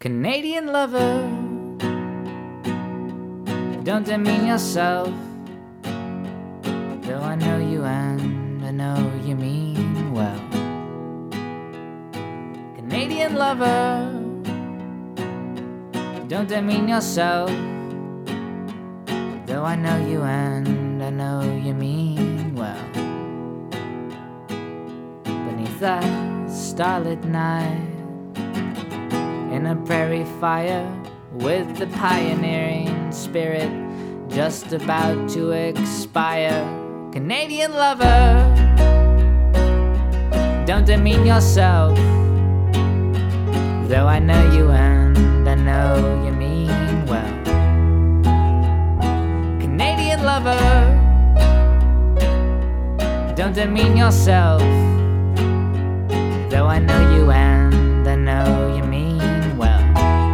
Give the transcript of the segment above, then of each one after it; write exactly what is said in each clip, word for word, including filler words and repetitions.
Canadian lover, don't demean yourself, though I know you and I know you mean well. Canadian lover, don't demean yourself, though I know you and I know you mean well. Beneath that starlit night, in a prairie fire, with the pioneering spirit just about to expire. Canadian lover, don't demean yourself, though I know you and I know you mean well. Canadian lover, don't demean yourself, though I know you and I know you mean well.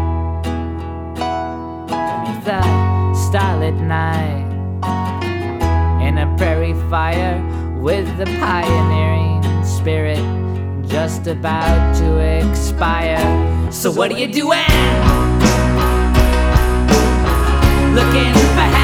Beneath that starlit night, in a prairie fire, with the pioneering spirit just about to expire. So what are you doing? Looking for